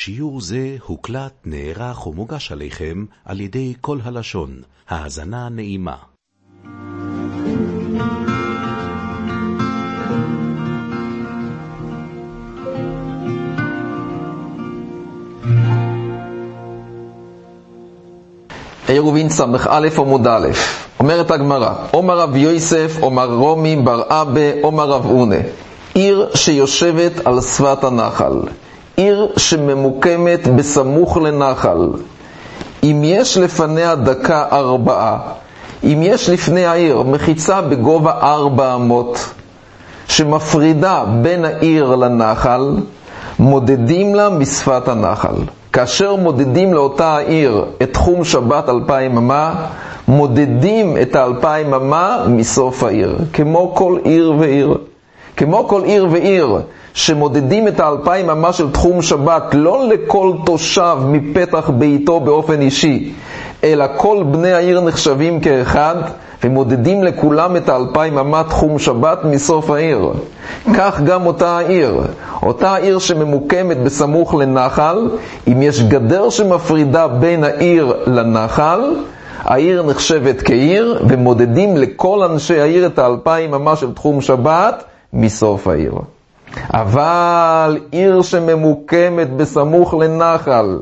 שיעור זה הוקלט, נערך ומוגש עליכם על ידי כל הלשון. האזנה נעימה. עירובין סמך א' עמוד א', אומרת הגמרא, אומר רב יוסף, אומר רומי בר אבא, אומר רב אונה, עיר שיושבת על שפת הנחל, עיר שממוקמת בסמוך לנחל, אם יש לפניה דקה 4, אם יש לפני העיר מחיצה בגובה 400, שמפרידה בין העיר לנחל, מודדים לה משפת הנחל. כאשר מודדים לאותה העיר את תחום שבת 2000 אמה, מודדים את 2000 אמה מסוף העיר, כמו כל עיר ועיר. כמו כל עיר ועיר שמודדים את 2000 אמה של תחום שבת, לא לכל תושב מפתח ביתו באופן אישי, אלא כל בני העיר נחשבים כאחד, ומודדים לכולם את 2000 אמה תחום שבת מסוף העיר. כך גם אותה העיר. אותה העיר שממוקמת בסמוך לנחל, אם יש גדר שמפרידה בין העיר לנחל, העיר נחשבת כעיר, ומודדים לכל אנשי העיר את 2000 אמה של תחום שבת מסוף העיר. אבל עיר שממוקמת בסמוך לנחל,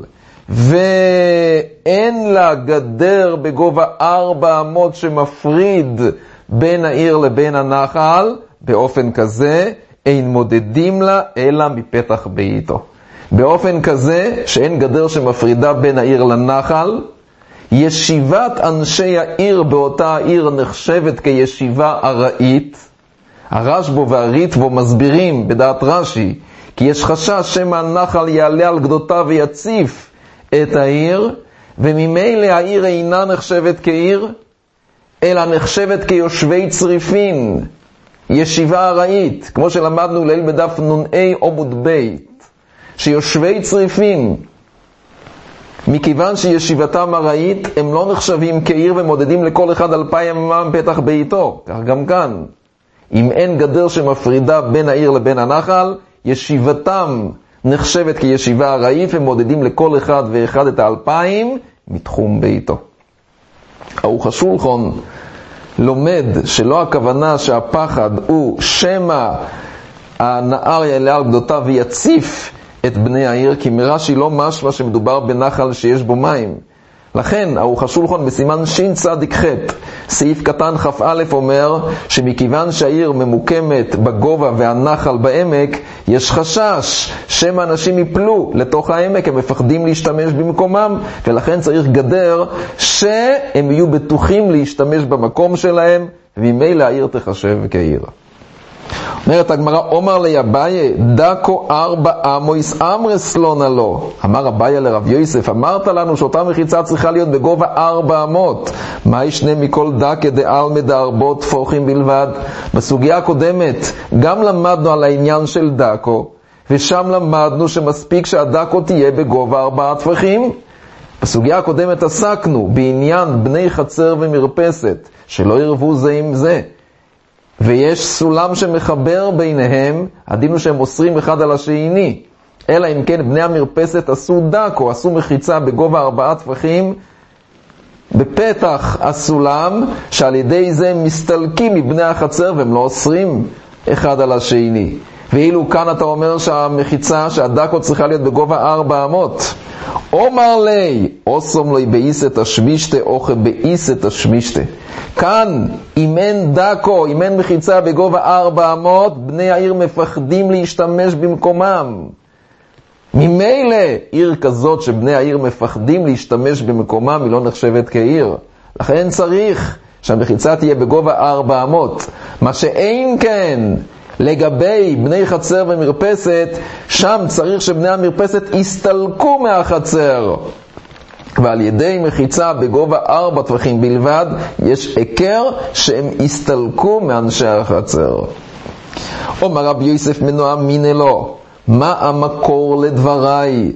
ואין לה גדר בגובה 400 שמפריד בין העיר לבין הנחל, באופן כזה אין מודדים לה אלא מפתח ביתו. באופן כזה שאין גדר שמפרידה בין העיר לנחל, ישיבת אנשי העיר באותה העיר נחשבת כישיבה ארעית. הרשב"א והריטב"א מסבירים בדעת רש"י, כי יש חשש שמא הנחל יעלה על גדותיו ויציף את העיר, וממילא העיר אינה נחשבת כעיר, אלא נחשבת כיושבי צריפין, ישיבה ארעית, כמו שלמדנו ליל בדף נ"א עמוד ב', שיושבי צריפין, מכיוון שישיבתם ארעית, הם לא נחשבים כעיר ומודדים לכל אחד 2000 אמה מפתח ביתו. כך גם כאן, אם אין גדר שמפרידה בין העיר לבין הנחל, ישיבתם נחשבת כישיבה ארעית, ומודדים לכל אחד ואחד את 2000 מתחום ביתו. ערוך השולחן לומד שלא הכוונה שהפחד הוא שמא הנהר יעלה על גדותיו ויציף את בני העיר, כי מרש"י לא משמע שמדובר בנחל שיש בו מים. לכן ערוך השולחן בסימן שצ"ח סעיף קטן כ"א אומר שמכיוון שהעיר ממוקמת בגובה והנחל בעמק, יש חשש שמא אנשים יפלו לתוך העמק, הם מפחדים להשתמש במקומם, ולכן צריך גדר שהם יהיו בטוחים להשתמש במקום שלהם, וממילא העיר תחשב כעיר. אומרת הגמרא, אומר לי אביי, דקו 4 אמויס אמרס לא נלו. אמר אביי לרב יוסף, אמרת לנו שאותה מחיצה צריכה להיות בגובה 400. מה ישנה מכל דקה דעלמא דארבעות טפוחים בלבד? בסוגיה הקודמת גם למדנו על העניין של דקו, ושם למדנו שמספיק שהדקו תהיה בגובה 4 טפחים. בסוגיה הקודמת עסקנו בעניין בני חצר ומרפסת, שלא ירבו זה עם זה. ויש סולם שמחבר ביניהם, הדין הוא שהם אוסרים אחד על השני. אלא אם כן בני המרפסת עשו דקו, עשו מחיצה בגובה 4 טפחים, בפתח הסולם, שעל ידי זה הם מסתלקים מבני החצר, והם לא אוסרים אחד על השני. ואילו כאן אתה אומר שהמחיצה, שהדקו צריכה להיות בגובה 400. אומר לי, אוסום לי באיסת השמישתה, אוכל באיסת השמישתה. כאן, אם אין דקו, אם אין מחיצה בגובה 400, בני העיר מפחדים להשתמש במקומם. ממילא, עיר כזאת שבני העיר מפחדים להשתמש במקומם, היא לא נחשבת כעיר. לכן צריך שהמחיצה תהיה בגובה 400. מה שאין כן, לגבי בני חצר ומרפסת, שם צריך שבני המרפסת יסתלקו מהחצר. ועל ידי מחיצה בגובה 4 טפחים בלבד, יש עיקר שהם יסתלקו מאנשי החצר. אומר רב יוסף מנוע מינה לו, מה המקור לדבריי?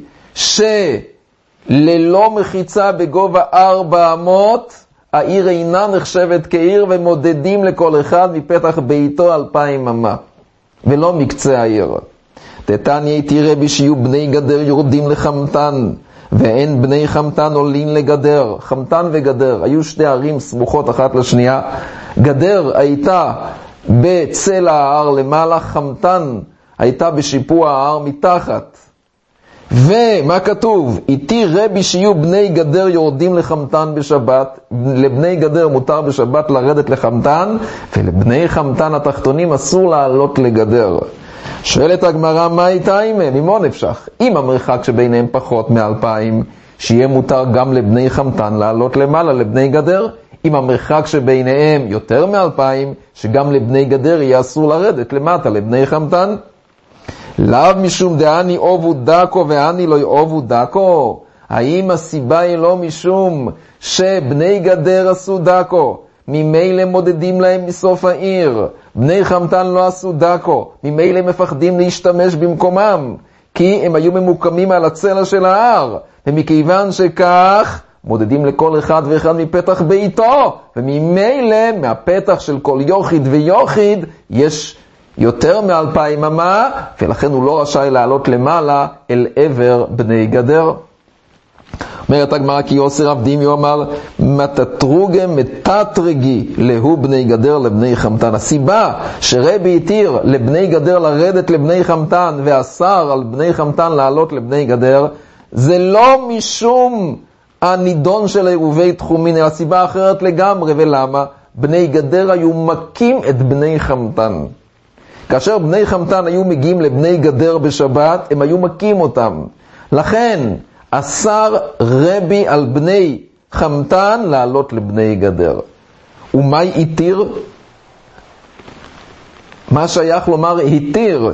שללא מחיצה בגובה 400, העיר אינה נחשבת כעיר, ומודדים לכל אחד מפתח ביתו 2000 אמה, ולא מקצה העיר. תתניא תראה בי שיהיו בני גדר יורדים לחמתן, ואין בני חמתן עולים לגדר. חמתן וגדר היו שתי ערים סמוכות אחת לשנייה. גדר הייתה בצל ההר למעלה, חמתן הייתה בשיפוע ההר מתחת. ומה כתוב? איתי רבי שיהיו בני גדר יורדים לחמתן בשבת. לבני גדר מותר בשבת לרדת לחמתן, ולבני חמתן התחתונים אסור לעלות לגדר. שואלת הגמרא, מה איתה עימם? ממה נפשך? אם המרחק שביניהם פחות מ2,000, שיהיה מותר גם לבני חמתן לעלות למעלה לבני גדר. אם המרחק שביניהם יותר מ2,000, שגם לבני גדר יהיה אסור לרדת למטה לבני חמתן. לאו משום דאני אובו דקו ואני לא אובו דקו? האם הסיבה היא לא משום שבני גדר עשו דקו, ממילא מודדים להם מסוף העיר, בני חמתן לא עשו דקו, ממילא מפחדים להשתמש במקומם, כי הם היו ממוקמים על הצלע של ההר, ומכיוון שכך מודדים לכל אחד ואחד מפתח ביתו, וממילא מהפתח של כל יוחיד ויוחיד יש יותר מ2,000 אמה, ולכן הוא לא רשאי לעלות למעלה אל עבר בני גדר. אומרת הגמרא, כי יוסר עבדים אמר מתתרוגם מתתרגי להוא בני גדר לבני חמתן. הסיבה שרבי התיר לבני גדר לרדת לבני חמתן ואסר על בני חמתן לעלות לבני גדר, זה לא משום הנידון של עירובי תחומין, אלא סיבה אחרת לגמרי. ולמה? בני גדר היו מכים את בני חמתן. כאשר בני חמתן היו מגיעים לבני גדר בשבת, הם היו מכים אותם. לכן אסר רבי על בני חמתן לעלות לבני גדר. ומה התיר? מה שייך לומר התיר?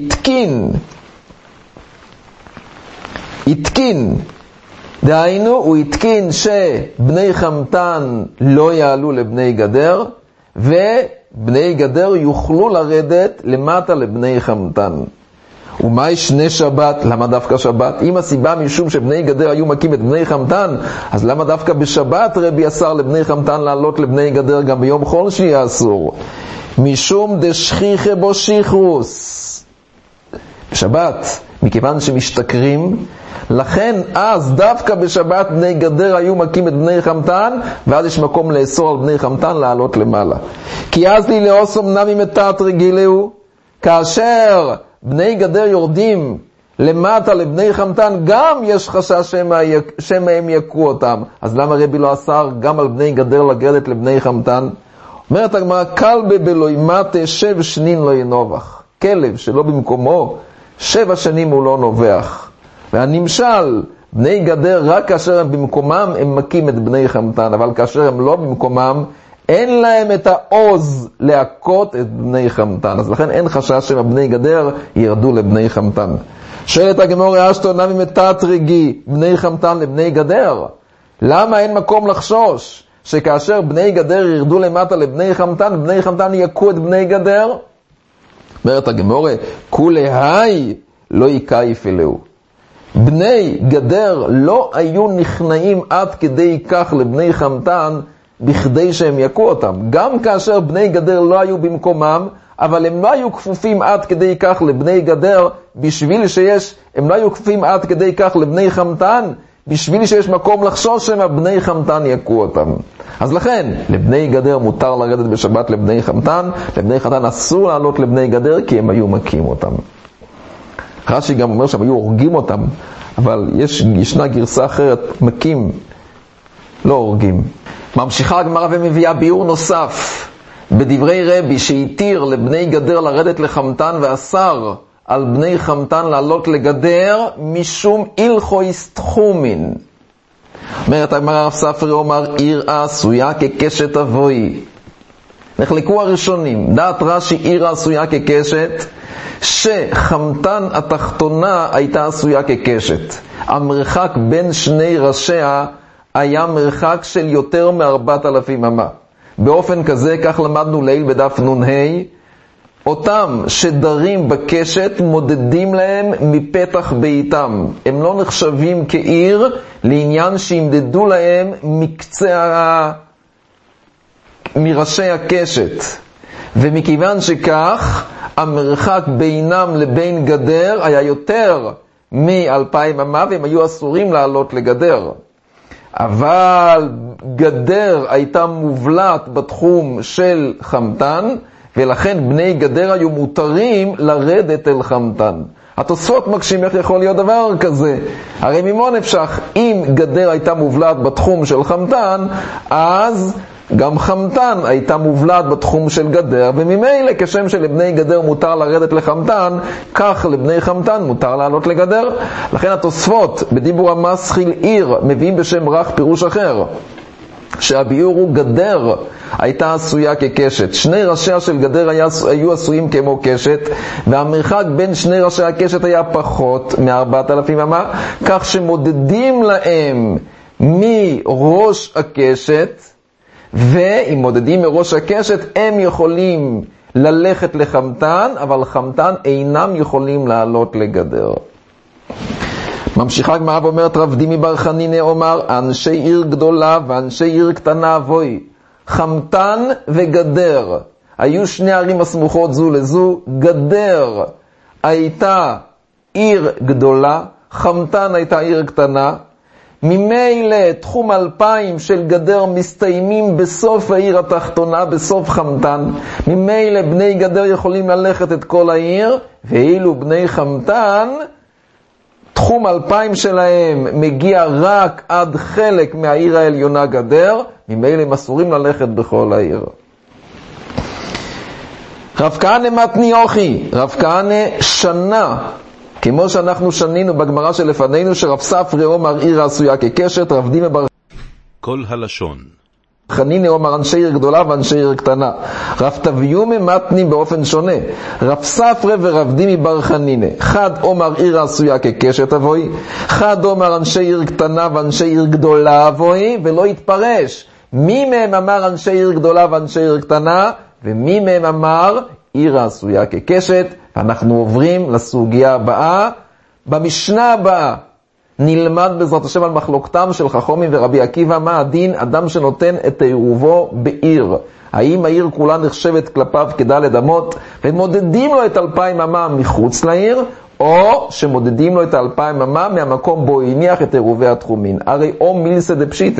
התקין. דהיינו, הוא התקין שבני חמתן לא יעלו לבני גדר, ובני גדר יוכלו לרדת למטה לבני חמתן. ומה שני שבת? למה דווקא שבת? אם הסיבה משום שבני גדר היו מכים את בני חמתן, אז למה דווקא בשבת רבי אסר לבני חמתן לעלות לבני גדר גם ביום חול שיהיה אסור? משום דשכיחה בו שיחרוס. בשבת, מכיוון שמשתכרים, לכן אז דווקא בשבת בני גדר היו מכים את בני חמתן, ואז יש מקום לאסור על בני חמתן לעלות למעלה. כי אז לי לאוסום נמי מתת רגילהו, כאשר בני גדר יורדים למטה לבני חמתן, גם יש חשש שמא הם יקרו אותם. אז למה רבי לא אסר גם על בני גדר לגרדת לבני חמתן? אומרת הגמרא, כלבה בלוי מטה 7 שנים לא ינובח. כלב שלא במקומו 7 שנים הוא לא נובח. והנמשל, בני גדר רק כאשר הם במקומם הם מכים את בני חמתן, אבל כאשר הם לא במקומם אין להם את העוז להכות את בני חמתן. אז לכן אין חשש שבני גדר ירדו לבני חמתן. שואלת הגמרא, אשתו נמי מתת רגי בני חמתן לבני גדר? למה אין מקום לחשוש שכאשר בני גדר ירדו למטה לבני חמתן, בני חמתן יכו את בני גדר? אומרת הגמרא, כולי היי לא יקייף אלוהו. בני גדר לא היו נכנעים עד כדי כך לבני חמתן בכדי שהם יכו אותם. גם כאשר בני גדר לא היו במקומם, אבל הם לא היו כפופים עד כדי כך לבני גדר, הם לא היו כפופים עד כדי כך לבני חמתן, בשביל שיש מקום לחשוש שמה בני חמתן יכו אותם. אז לכן, לבני גדר מותר לרדת בשבת לבני חמתן, לבני חמתן אסור לעלות לבני גדר כי הם היו מכים אותם. רש"י גם אומר שהם היו הורגים אותם, אבל ישנה גרסה אחרת, מכים, לא הורגים. ממשיכה הגמרא ומביאה ביאור נוסף בדברי רבי שהתיר לבני גדר לרדת לחמתן ואסר על בני חמתן לעלות לגדר משום הלכו תחומין. אומרת הגמרא, רב ספרי אומר, עיר עשויה כקשת אבוי. נחלקו הראשונים, דעת רש"י עיר עשויה כקשת, שחמתן התחתונה הייתה עשויה כקשת. המרחק בין שני ראשיה היה מרחק של יותר מ4,000 אמה. באופן כזה, כך למדנו ליל בדף נ"ה, אותם שדרים בקשת מודדים להם מפתח ביתם. הם לא נחשבים כעיר לעניין שימדדו להם מראשי הקשת. ומכיוון שכך, המרחק בינם לבין גדר היה יותר מ-2,000 אמה, והם היו אסורים לעלות לגדר. אבל גדר הייתה מובלעת בתחום של חמתן, ולכן בני גדר היו מותרים לרדת אל חמתן. התוספות מקשים איך יכול להיות דבר כזה. הרי ממה נפשך, אם גדר הייתה מובלעת בתחום של חמתן, אז גם חמתן הייתה מובלעת בתחום של גדר, וממילא כשם שלבני גדר מותר לרדת לחמתן, כך לבני חמתן מותר לעלות לגדר. לכן התוספות בדיבור המסחיל עיר מביאים בשם רך פירוש אחר, שהביאור הוא גדר הייתה עשויה כקשת. שני ראשיה של גדר היו עשויים כמו קשת, והמרחק בין שני ראשי הקשת היה פחות מ-4,000 אמה, כך שמודדים להם מראש הקשת, ואם מודדים מראש הקשת הם יכולים ללכת לחמתן, אבל חמתן אינם יכולים לעלות לגדר. ממשיכה הגמרא ואומרת, רב דימי בר חנינא אומר, אנשי עיר גדולה ואנשי עיר קטנה אבוי. חמתן וגדר היו שני ערים הסמוכות זו לזו. גדר הייתה עיר גדולה, חמתן הייתה עיר קטנה. ממילא תחום 2,000 של גדר מסתיימים בסוף העיר התחתונה, בסוף חמתן. ממילא בני גדר יכולים ללכת את כל העיר, ואילו בני חמתן תחום 2,000 שלהם מגיע רק עד חלק מהעיר העליונה גדר, ממילא הם אסורים ללכת בכל העיר. רב כהנא מתני יוכי, רב כהנא שנה, כמו שאנחנו שנינו בגמרא שלפנינו, שרב ספרא אומר עיר עשויה כקשת, רב דימי בר כל הלשון. חנינא אומר אנשי עיר גדולה ואנשי עיר קטנה. רב תביומא מתני באופן שונה. רב ספרא ורב דימי בר חנינא, חד אומר עיר עשויה כקשת אבוי, חד אומר אנשי עיר קטנה ואנשי עיר גדולה אבוי, ולא יתפרש מי מהם אמר אנשי עיר גדולה ואנשי עיר קטנה, ומי מהם אמר עיר עשויה כקשת. אנחנו עוברים לסוגיה הבאה. במשנה הבאה נלמד בעזרת השם על מחלוקתם של חכמים ורבי עקיבא, מה הדין אדם שנותן את עירובו בעיר. האם העיר כולה נחשבת כלפיו כדלת אמות ומודדים לו את 2,000 אמה מחוץ לעיר, או שמודדים לו את 2,000 אמה מהמקום בו הניח את עירובי התחומין. הרי או מילסא דפשיטא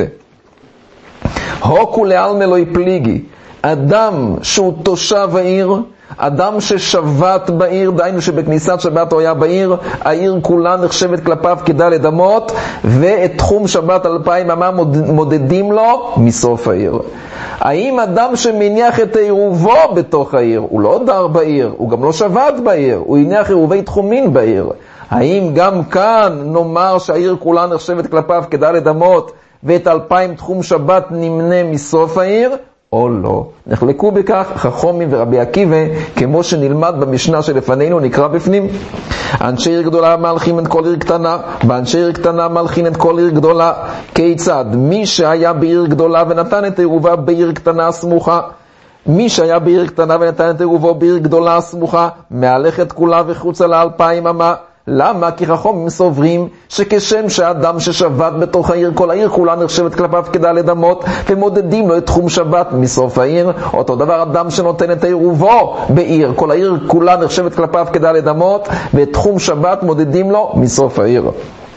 הוקו לעלמא לא יפליגי, אדם שהוא תושב העיר, אדם ששבת בעיר, דהיינו שבכניסת שבת הוא היה בעיר, העיר כולה נחשבת כלפיו כדלת אמות, ואת תחום שבת 2,000 אמה מודדים לו מסוף העיר. האם אדם שמניח את עירובו בתוך העיר, הוא לא דר בעיר, הוא גם לא שבת בעיר, הוא הניח עירובי תחומין בעיר, האם גם כאן נאמר שהעיר כולה נחשבת כלפיו כדלת אמות, ואת 2,000 תחום שבת נמנה מסוף העיר, או לא? נחלקו בכך חכמים ורבי עקיבא, כמו שנלמד במשנה שלפנינו, נקרא בפנים. אנשי עיר גדולה מלכים את כל עיר קטנה, ואנשי עיר קטנה מלכים את כל עיר גדולה. כיצד? מי שהיה בעיר גדולה ונתן את עירובה בעיר קטנה סמוכה, מי שהיה בעיר קטנה ונתן את עירובו בעיר גדולה סמוכה, מהלכת כולה וחוצה ל2,000 אמה. למה? כי חכמים סוברים שכשם שאדם ששבת בתוך העיר, כל העיר כולה נחשבת כלפיו כדלת אמות, ומודדים לו את תחום שבת מסוף העיר. אותו דבר אדם שנותן את עירובו בעיר, כל העיר כולה נחשבת כלפיו כדלת אמות, ואת תחום שבת מודדים לו מסוף העיר.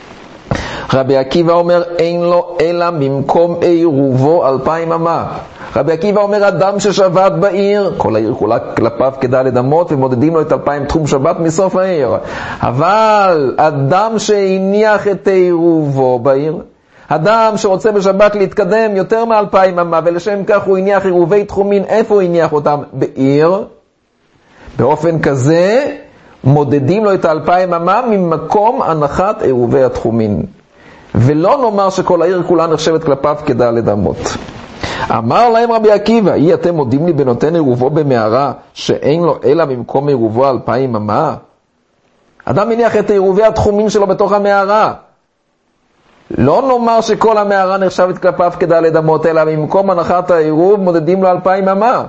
רבי עקיבא אומר אין לו אלא ממקום עירובו 2,000 אמה. רבי עקיבא אומר אדם ששבת בעיר, כל העיר כולה כלפיו כדלת אמות, ומודדים לו את 2,000 תחום שבת מסוף העיר. אבל אדם שהניח את עירובו בעיר, אדם שרוצה בשבת להתקדם יותר מ2,000 אמה, ולשם כך הוא הניח עירובי תחומין, איפה הוא הניח אותם? בעיר. באופן כזה מודדים לו את 2,000 אמה ממקום הנחת עירובי התחומין, ולא נאמר שכל העיר כולה נחשבת כלפיו כדלת אמות. אמר להם רבי עקיבא, אי אתם מודים לי בנותן עירובו במערה שאין לו אלא ממקום עירובו 2,000 אמה? אדם מניח את עירובי התחומים שלו בתוך המערה, לא נאמר שכל המערה נחשבת כלפיו כדלת אמות, אלא ממקום הנחת העירוב מודדים לו 2,000 אמה.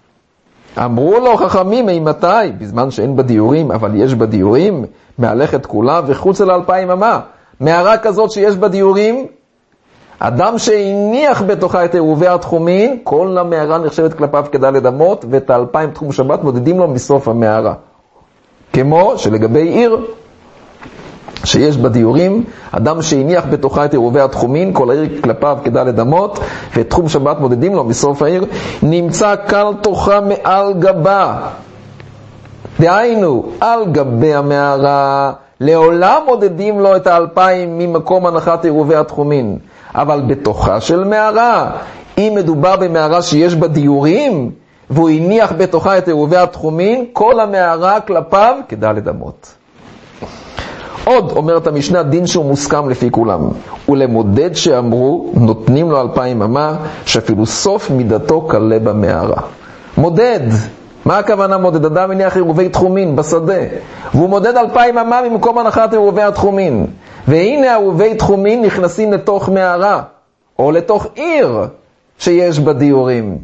אמרו לו חכמים, מתי? בזמן שאין בדיורים, אבל יש בדיורים, מהלכת כולה וחוץ ל2,000 אמה. מערה כזאת שיש בדיורים, אדם שהניח בתוכה את עירובי התחומין, כל המערה נחשבת כלפיו כדלת אמות, ואת 2,000 תחום שבת מודדים לו מסוף המערה. כמו שלגבי עיר שיש בדיורים, אדם שהניח בתוכה את עירובי התחומין, כל העיר כלפיו כדלת אמות, ואת תחום שבת מודדים לו מסוף העיר, נמצא קל תוכה מעל גבה. דהיינו, על גבי המערה, לעולם מודדים לו את 2,000 ממקום הנחת עירובי התחומין. אבל בתוכה של מערה, אם מדובר במערה שיש בה דיורים, והוא הניח בתוכה את עירובי התחומין, כל המערה כלפיו כדלת אמות. עוד אומרת המשנה, דין שהוא מוסכם לפי כולם. ולמודד שאמרו, נותנים לו 2,000 אמה, שאפילו סוף מידתו קלה במערה. מודד. מה הכוונה מודד? אדם הניח עירובי תחומין בשדה, והוא מודד 2,000 אמה ממקום הנחת עירובי התחומין. והנה עירובי תחומין נכנסים לתוך מערה, או לתוך עיר שיש בה דיורים.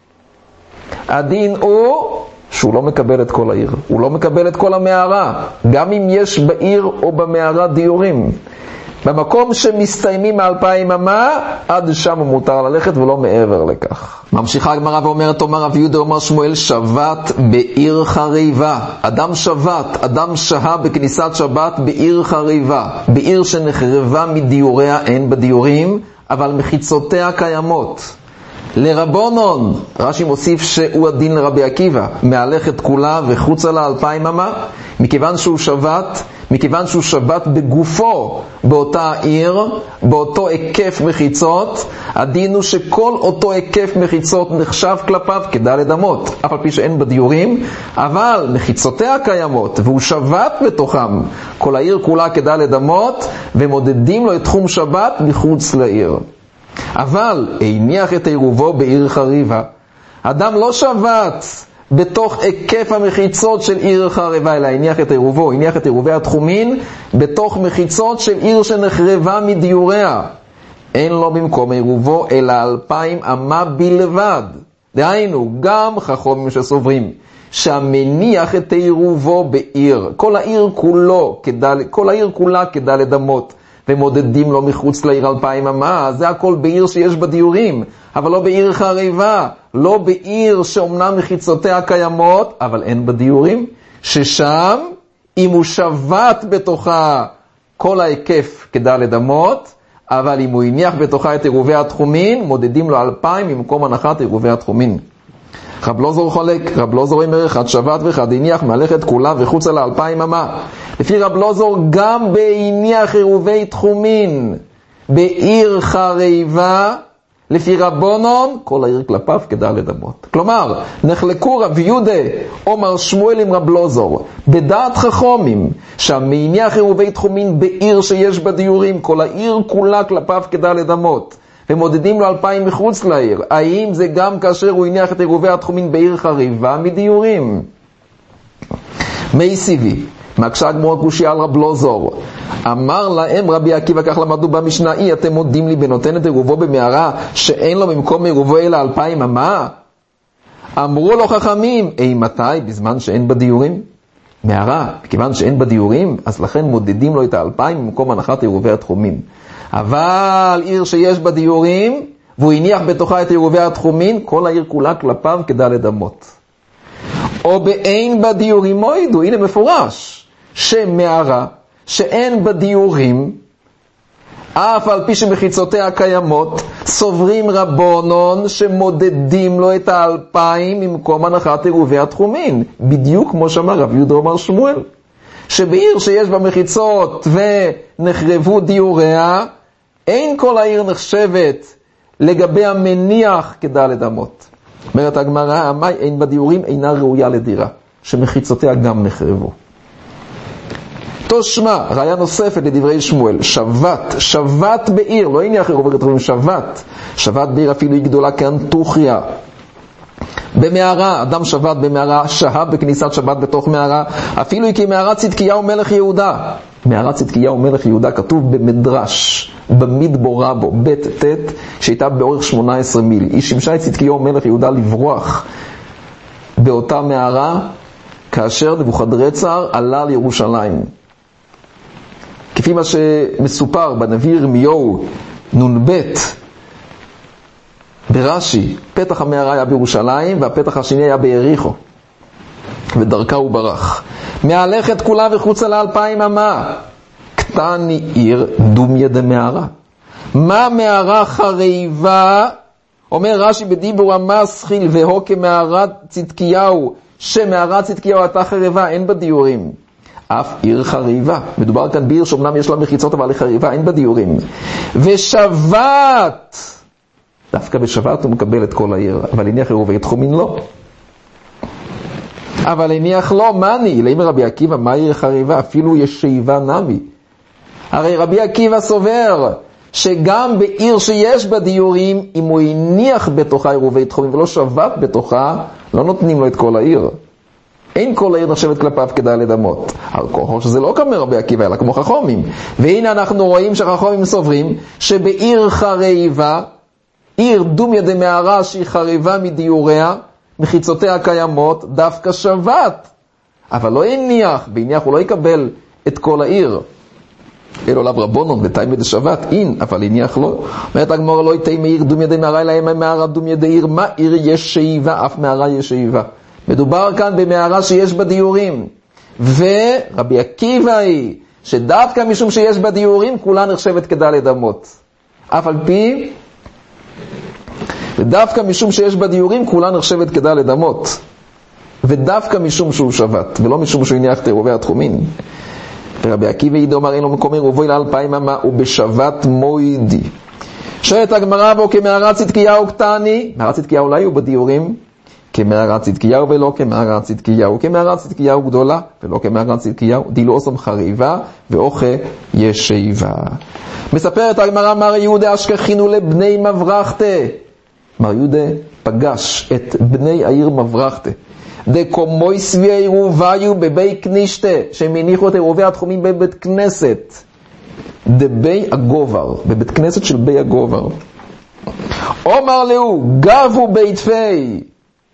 הדין הוא שהוא לא מקבל את כל העיר, הוא לא מקבל את כל המערה, גם אם יש בעיר או במערה דיורים. במקום שמסתיימים 2,000 אמה, עד שם הוא מותר ללכת ולא מעבר לכך. ממשיכה הגמרא ואומרת, אומר רב יהודה אומר שמואל, שבת בעיר חריבה. אדם שבת, אדם שהה בכניסת שבת בעיר חריבה, בעיר שנחרבה מדיוריה, אין בדיורים, אבל מחיצותיה קיימות. לרבונון, רש"י מוסיף שהוא הדין לרבי עקיבא, מהלכת כולה וחוצה לה 2,000 אמה, מכיוון שהוא שבת בגופו באותה עיר, באותו היקף מחיצות, הדין הוא שכל אותו היקף מחיצות נחשב כלפיו כדלת אמות, אף על פי שאין בדיורים, אבל מחיצותיה קיימות, והוא שבת בתוכם, כל העיר כולה כדלת אמות, ומודדים לו את תחום שבת מחוץ לעיר. אבל הניח את עירובו בעיר חריבה. אדם לא שבת בתוך היקף המחיצות של עיר חריבה, אלא הניח את עירובו, הניח את עירובי התחומין בתוך מחיצות של עיר שנחרבה מדיוריה. אין לו במקום עירובו אלא 2,000 אמה בלבד. דהיינו, גם חכמים שסוברים שהמניח את עירובו בעיר, כל העיר כולה כדלת אמות, ומודדים לו מחוץ לעיר 2,000 אמה, זה הכל בעיר שיש בה דיורים, אבל לא בעיר חריבה, לא בעיר שאומנם מחיצותיה קיימות, אבל אין בה דיורים, ששם, אם הוא שבת בתוכה כל ההיקף כדלת אמות, אבל אם הוא הניח בתוכה את עירובי התחומין, מודדים לו 2,000 ממקום הנחת עירובי התחומין. רב לוזור חולק, רב לוזור אומר אחד שבת ואחד הניח מהלכת כולה וחוצה לה 2,000 אמה. לפי רב לוזור גם בהניח עירובי תחומין בעיר חריבה, לפי רבונון כל העיר כלפיו כדלת אמות. כלומר, נחלקו רב יהודה אומר שמואל עם רב לוזור בדעת חכמים שהמניח עירובי תחומין בעיר שיש בה דיורים, כל העיר כולה כלפיו כדלת אמות, ומודדים לו 2,000 מחוץ לעיר. האם זה גם כאשר הוא הניח את עירובי התחומין בעיר חריבה מדיורים? מי סיבי, מקשה הגמרא קושיה על רב לוזור. אמר להם רבי עקיבא, כך למדו במשנה, אתם מודים לי בנותן את עירובו במערה שאין לו במקום עירובו אלא 2,000 אמה? אמרו לו חכמים, מתי? בזמן שאין בדיורים? מערה, כיוון שאין בדיורים, אז לכן מודדים לו את 2,000 במקום הנחת עירובי התחומין. אבל עיר שיש בה דיורים, והוא הניח בתוכה את עירובי התחומין, כל העיר כולה כלפיו כדלת אמות. או באין בה דיורים מועידו, הנה מפורש, שמערה, שאין בה דיורים, אף על פי שמחיצותיה קיימות, סוברים רבונון שמודדים לו את 2,000 ממקום הנחת עירובי התחומין, בדיוק כמו שאמר רב יהודה אומר שמואל, שבעיר שיש בה מחיצות ונחרבו דיוריה, אין כל העיר נחשבת לגבי המניח כדלת אמות. אומרת הגמרא, המאי אין בדיורים אינה ראויה לדירה, שמחיצותיה גם נחרבו. תושמע, ראיה נוספת לדברי שמואל, שבת בעיר, לא הניח עירובי התחומין, שבת בעיר אפילו היא גדולה כאנטוכיה. במערה, אדם שבת במערה, שהה בכניסת שבת בתוך מערה, אפילו היא כמערת צדקיהו מלך יהודה. מערת צדקיהו מלך יהודה כתוב במדרש, במדבור רבו, בית תת, שהייתה באורך 18 מיל. היא שימשה את צדקיהו מלך יהודה לברוח באותה מערה, כאשר נבוכדרצר עלה לירושלים. כפי מה שמסופר בנביא ירמיהו, נ"ב ברש"י, פתח המערה היה בירושלים והפתח השני היה ביריחו, ודרכה הוא ברח. מהלכת כולה וחוצה ל2,000 אמה, קטני עיר דומיה דמערה. מה מערה חריבה? אומר רש"י בדיבור המסחיל, והוא כמערת צדקיהו, שמערת צדקיהו הייתה חריבה, אין בה דיורים. אף עיר חריבה, מדובר כאן בעיר שאומנם יש לה מחיצות אבל היא חריבה, אין בה דיורים. ושבת, דווקא בשבת הוא מקבל את כל העיר, אבל הניח עירובי תחומין לא. אבל הניח לא, מני, לאמר רבי עקיבא, מה עיר חריבה? אפילו יש שאיבה נמי. הרי רבי עקיבא סובר שגם בעיר שיש בה דיורים, אם הוא הניח בתוכה עירובי תחומים ולא שבת בתוכה, לא נותנים לו את כל העיר. אין כל העיר נחשבת כלפיו כדלת אמות. על כוחו שזה לא כמו רבי עקיבא, אלא כמו חכמים. והנה אנחנו רואים שחכמים סוברים שבעיר חריבה, עיר דומיה דמערה שהיא חריבה מדיוריה, מחיצותיה קיימות, דווקא שבת. אבל לא הניח, בהניח הוא לא יקבל את כל העיר. אלו לאו רבונון, בתיימא דשבת, אין, אבל הניח לא. אומרת הגמרא, לא יתאי מעיר דומיה דמערה, אלא אם מערה דומיה דעיר, מה עיר יש שאיבה? אף מערה יש שאיבה. מדובר כאן במערה שיש בה דיורים. ורבי עקיבא היא, שדווקא משום שיש בה דיורים, כולה נחשבת כדלת אמות. אף על פי, ודווקא משום שיש בה דיורים, כולה נחשבת כדלת אמות. ודווקא משום שהוא שבת, ולא משום שהוא הניח את עירובי התחומין. ורבי עקיבא ידע אומר, אין לו מקום עירובוי ל2,000 אמה, ובשבת מוידי. שואלת הגמרא בו, כמערת צדקיהו קטני, מערת צדקיהו לא היו בדיורים, כמערת צדקיהו ולא כמערת צדקיהו, כמערת צדקיהו גדולה ולא כמערת צדקיהו, דילו אוסם חריבה ואוכה יש שאיבה. מספרת הגמרא, מר יהודה אשכחינו לבני מברכתה. מר יהודה פגש את בני העיר מברכתה. דקומוי סבי עירוביו בבי כנישתה, שהם הניחו את עירובי התחומים בבית כנסת. דבי הגובר, בבית כנסת של בי הגובר. אומר לו, גבו בית פי,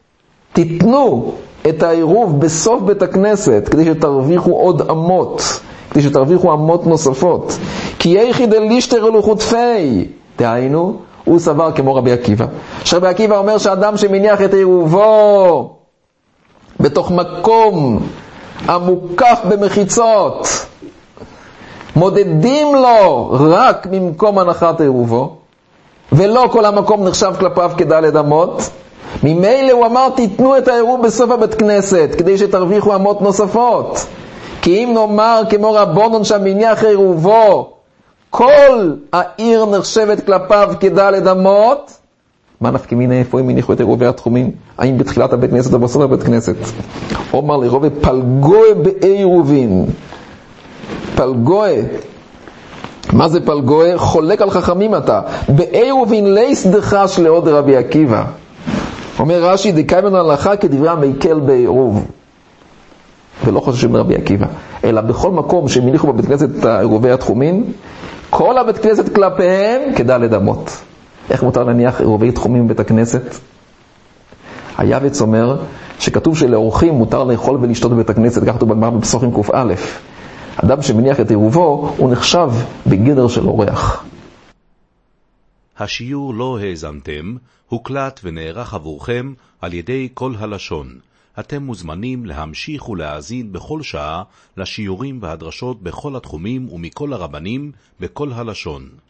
תיתנו את העירוב בסוף בית הכנסת, כדי שתרוויחו עוד אמות, כדי שתרוויחו אמות נוספות. כי יחי דלישתר אלוכות פי, דהיינו, הוא סבר כמו רבי עקיבא. שרבי עקיבא אומר שאדם שמניח את עירובו בתוך מקום המוקף במחיצות, מודדים לו רק ממקום הנחת עירובו, ולא כל המקום נחשב כלפיו כדלת אמות. ממילא הוא אמר, תיתנו את העירוב בסוף הבית כנסת, כדי שתרוויחו אמות נוספות. כי אם נאמר כמו רבונון שהמניח עירובו, כל העיר נחשבת כלפיו כדלת אמות, מה נפקא מינה איפה הם הניחו את עירובי התחומים? האם בתחילת הבית כנסת או בסוף הבית כנסת? אומר לעירובי פלגוי בעירובין. פלגוי. מה זה פלגוי? חולק על חכמים אתה. בעירובין לייס דחש לעוד רבי עקיבא. אומר רש"י, דקיימן הלכה כדברי המקל בעירוב. ולא חוששים רבי עקיבא. אלא בכל מקום שהם הניחו בבית כנסת את עירובי התחומים, כל הבית כנסת כלפיהם כדלת אמות. איך מותר להניח עירובי תחומים בבית הכנסת? היבץ אומר שכתוב שלאורחים מותר לאכול ולשתות בבית הכנסת, כך כתוב בגמרא בפסוחים ק"א. אדם שמניח את עירובו הוא נחשב בגדר של אורח. השיעור לא האזנתם, הוקלט ונערך עבורכם על ידי כל הלשון. אתם מוזמנים להמשיך ולהאזין בכל שעה לשיעורים והדרשות בכל התחומים ומכל הרבנים בכל הלשון.